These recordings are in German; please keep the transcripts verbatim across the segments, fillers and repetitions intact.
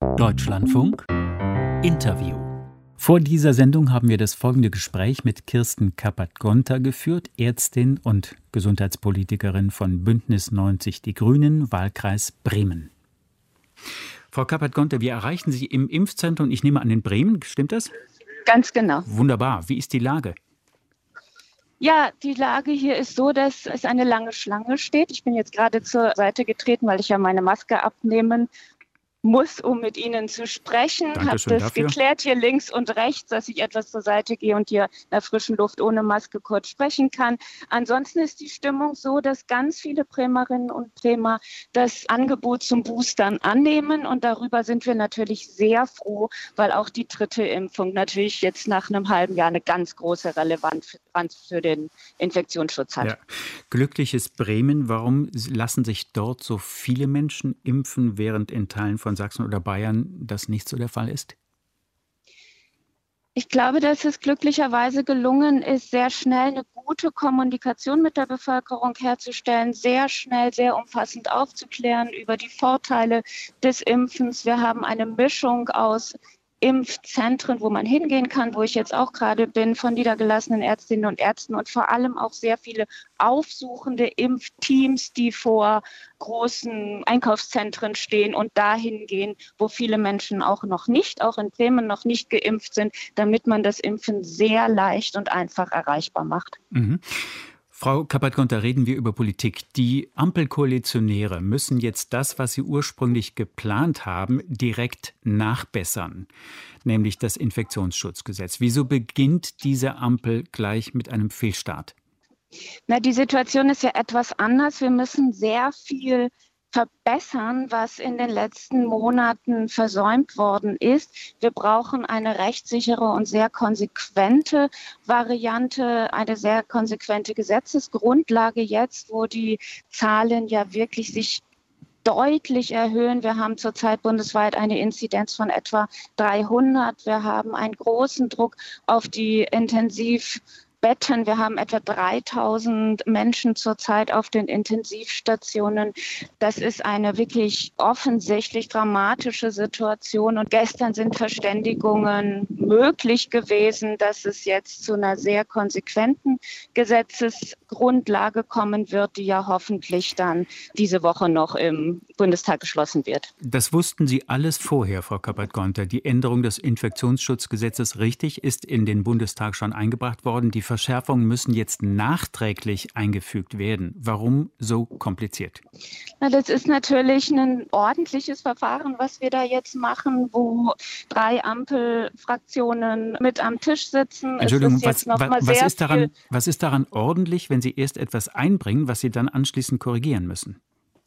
Deutschlandfunk Interview. Vor dieser Sendung haben wir das folgende Gespräch mit Kirsten Kappert-Gonter geführt, Ärztin und Gesundheitspolitikerin von Bündnis neunzig Die Grünen, Wahlkreis Bremen. Frau Kappert-Gonter, wir erreichen Sie im Impfzentrum, ich nehme an, in Bremen, stimmt das? Ganz genau. Wunderbar. Wie ist die Lage? Ja, die Lage hier ist so, dass es eine lange Schlange steht. Ich bin jetzt gerade zur Seite getreten, weil ich ja meine Maske abnehmen muss, um mit Ihnen zu sprechen. Habe das dafür geklärt hier links und rechts, dass ich etwas zur Seite gehe und hier in der frischen Luft ohne Maske kurz sprechen kann. Ansonsten ist die Stimmung so, dass ganz viele Bremerinnen und Bremer das Angebot zum Boostern annehmen und darüber sind wir natürlich sehr froh, weil auch die dritte Impfung natürlich jetzt nach einem halben Jahr eine ganz große Relevanz für den Infektionsschutz hat. Ja. Glücklich ist Bremen. Warum lassen sich dort so viele Menschen impfen, während in Teilen von Sachsen oder Bayern das nicht so der Fall ist? Ich glaube, dass es glücklicherweise gelungen ist, sehr schnell eine gute Kommunikation mit der Bevölkerung herzustellen, sehr schnell, sehr umfassend aufzuklären über die Vorteile des Impfens. Wir haben eine Mischung aus Impfzentren, wo man hingehen kann, wo ich jetzt auch gerade bin, von niedergelassenen Ärztinnen und Ärzten und vor allem auch sehr viele aufsuchende Impfteams, die vor großen Einkaufszentren stehen und dahin gehen, wo viele Menschen auch noch nicht, auch in Bremen noch nicht geimpft sind, damit man das Impfen sehr leicht und einfach erreichbar macht. Mhm. Frau Kappert-Gonter, reden wir über Politik. Die Ampelkoalitionäre müssen jetzt das, was sie ursprünglich geplant haben, direkt nachbessern, nämlich das Infektionsschutzgesetz. Wieso beginnt diese Ampel gleich mit einem Fehlstart? Na, die Situation ist ja etwas anders. Wir müssen sehr viel verbessern, was in den letzten Monaten versäumt worden ist. Wir brauchen eine rechtssichere und sehr konsequente Variante, eine sehr konsequente Gesetzesgrundlage jetzt, wo die Zahlen ja wirklich sich deutlich erhöhen. Wir haben zurzeit bundesweit eine Inzidenz von etwa dreihundert. Wir haben einen großen Druck auf die Intensivbetten. Wir haben etwa dreitausend Menschen zurzeit auf den Intensivstationen. Das ist eine wirklich offensichtlich dramatische Situation. Und gestern sind Verständigungen möglich gewesen, dass es jetzt zu einer sehr konsequenten Gesetzesgrundlage kommen wird, die ja hoffentlich dann diese Woche noch im Bundestag beschlossen wird. Das wussten Sie alles vorher, Frau Kappert-Gonter. Die Änderung des Infektionsschutzgesetzes, richtig, ist in den Bundestag schon eingebracht worden. Die Verschärfungen müssen jetzt nachträglich eingefügt werden. Warum so kompliziert? Na, das ist natürlich ein ordentliches Verfahren, was wir da jetzt machen, wo drei Ampelfraktionen mit am Tisch sitzen. Entschuldigung, es ist jetzt was, noch mal was, sehr ist daran, viel was ist daran ordentlich, wenn Sie erst etwas einbringen, was Sie dann anschließend korrigieren müssen?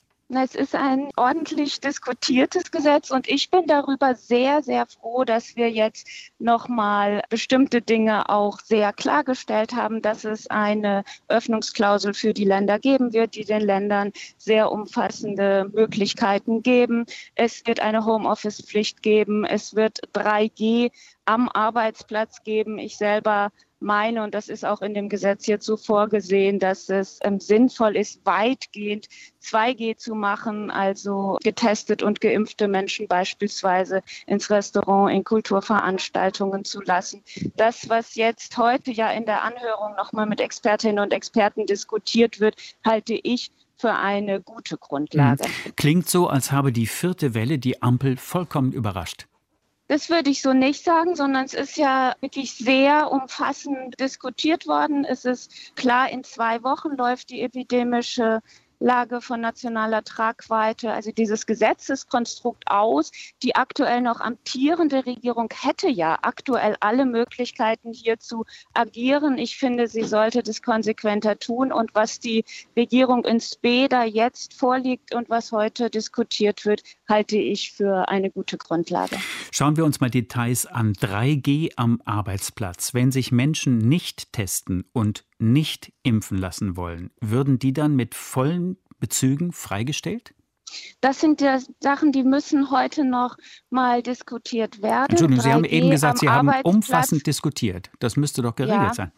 Es ist ein ordentlich diskutiertes Gesetz und ich bin darüber sehr, sehr froh, dass wir jetzt nochmal bestimmte Dinge auch sehr klargestellt haben, dass es eine Öffnungsklausel für die Länder geben wird, die den Ländern sehr umfassende Möglichkeiten geben. Es wird eine Homeoffice-Pflicht geben, es wird drei G am Arbeitsplatz geben. Ich selber meine, und das ist auch in dem Gesetz jetzt so vorgesehen, dass es ähm, sinnvoll ist, weitgehend zwei G zu machen, also getestet und geimpfte Menschen beispielsweise ins Restaurant, in Kulturveranstaltungen zu lassen. Das, was jetzt heute ja in der Anhörung nochmal mit Expertinnen und Experten diskutiert wird, halte ich für eine gute Grundlage. Klingt so, als habe die vierte Welle die Ampel vollkommen überrascht. Das würde ich so nicht sagen, sondern es ist ja wirklich sehr umfassend diskutiert worden. Es ist klar, in zwei Wochen läuft die epidemische Lage von nationaler Tragweite, also dieses Gesetzeskonstrukt aus. Die aktuell noch amtierende Regierung hätte ja aktuell alle Möglichkeiten, hier zu agieren. Ich finde, sie sollte das konsequenter tun. Und was die Regierung in Spe da jetzt vorliegt und was heute diskutiert wird, halte ich für eine gute Grundlage. Schauen wir uns mal Details an. drei G am Arbeitsplatz. Wenn sich Menschen nicht testen und nicht impfen lassen wollen, würden die dann mit vollen Bezügen freigestellt? Das sind ja Sachen, die müssen heute noch mal diskutiert werden. Entschuldigung, Sie haben eben gesagt, Sie haben Arbeitsplatz. umfassend diskutiert. Das müsste doch geregelt Ja. sein.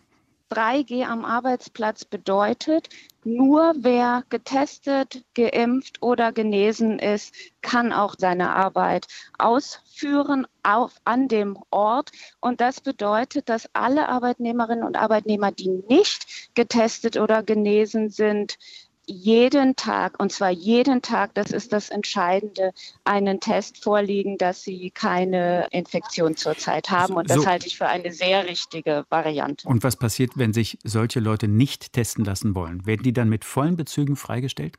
drei G am Arbeitsplatz bedeutet, nur wer getestet, geimpft oder genesen ist, kann auch seine Arbeit ausführen auf, an dem Ort. Und das bedeutet, dass alle Arbeitnehmerinnen und Arbeitnehmer, die nicht getestet oder genesen sind, jeden Tag, und zwar jeden Tag, das ist das Entscheidende, einen Test vorliegen, dass sie keine Infektion zurzeit haben. Und das so. halte ich für eine sehr richtige Variante. Und was passiert, wenn sich solche Leute nicht testen lassen wollen? Werden die dann mit vollen Bezügen freigestellt?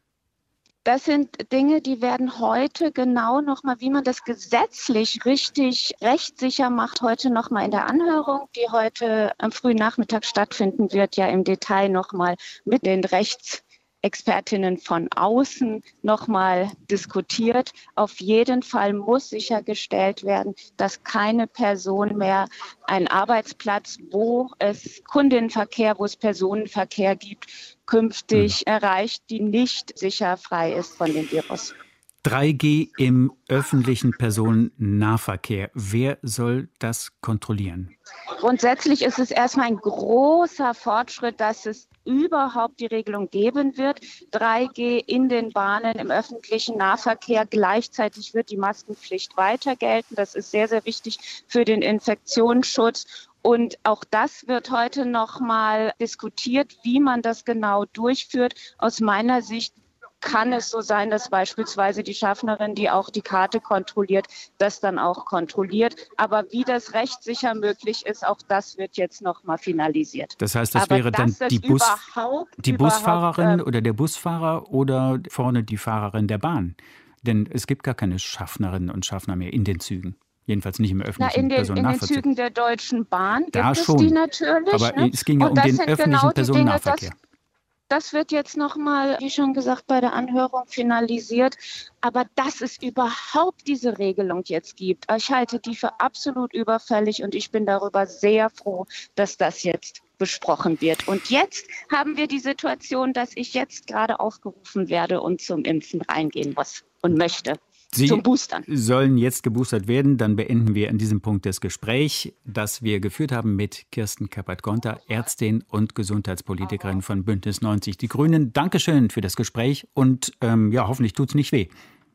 Das sind Dinge, die werden heute genau nochmal, wie man das gesetzlich richtig rechtssicher macht, heute nochmal in der Anhörung, die heute am frühen Nachmittag stattfinden wird, ja im Detail nochmal mit den Rechts Expertinnen von außen nochmal diskutiert. Auf jeden Fall muss sichergestellt werden, dass keine Person mehr einen Arbeitsplatz, wo es Kundenverkehr, wo es Personenverkehr gibt, künftig mhm. erreicht, die nicht sicher frei ist von dem Virus. drei G im öffentlichen Personennahverkehr. Wer soll das kontrollieren? Grundsätzlich ist es erstmal ein großer Fortschritt, dass es überhaupt die Regelung geben wird. drei G in den Bahnen, im öffentlichen Nahverkehr. Gleichzeitig wird die Maskenpflicht weiter gelten. Das ist sehr, sehr wichtig für den Infektionsschutz. Und auch das wird heute noch mal diskutiert, wie man das genau durchführt. Aus meiner Sicht kann es so sein, dass beispielsweise die Schaffnerin, die auch die Karte kontrolliert, das dann auch kontrolliert. Aber wie das rechtssicher möglich ist, auch das wird jetzt noch mal finalisiert. Das heißt, das Aber wäre dann das die, Bus, überhaupt, die überhaupt, Busfahrerin äh, oder der Busfahrer oder vorne die Fahrerin der Bahn? Denn es gibt gar keine Schaffnerinnen und Schaffner mehr in den Zügen. Jedenfalls nicht im öffentlichen Na, in, den, Personennahverkehr. in den Zügen der Deutschen Bahn gibt da es schon. die natürlich. Aber ne? es ging ja Und um das den sind öffentlichen genau die Personennahverkehr. Dinge, das, Das wird jetzt nochmal, wie schon gesagt, bei der Anhörung finalisiert. Aber dass es überhaupt diese Regelung jetzt gibt, ich halte die für absolut überfällig und ich bin darüber sehr froh, dass das jetzt besprochen wird. Und jetzt haben wir die Situation, dass ich jetzt gerade aufgerufen werde und zum Impfen reingehen muss und möchte. Sie zum Boostern. sollen jetzt geboostert werden. Dann beenden wir an diesem Punkt das Gespräch, das wir geführt haben mit Kirsten Kappert-Gonter, Ärztin und Gesundheitspolitikerin von Bündnis neunzig Die Grünen. Dankeschön für das Gespräch und ähm, ja, hoffentlich tut es nicht weh.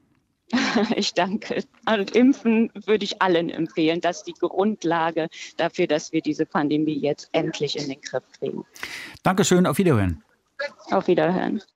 Ich danke. Und Impfen würde ich allen empfehlen. Das ist die Grundlage dafür, dass wir diese Pandemie jetzt endlich in den Griff kriegen. Dankeschön, auf Wiederhören. Auf Wiederhören.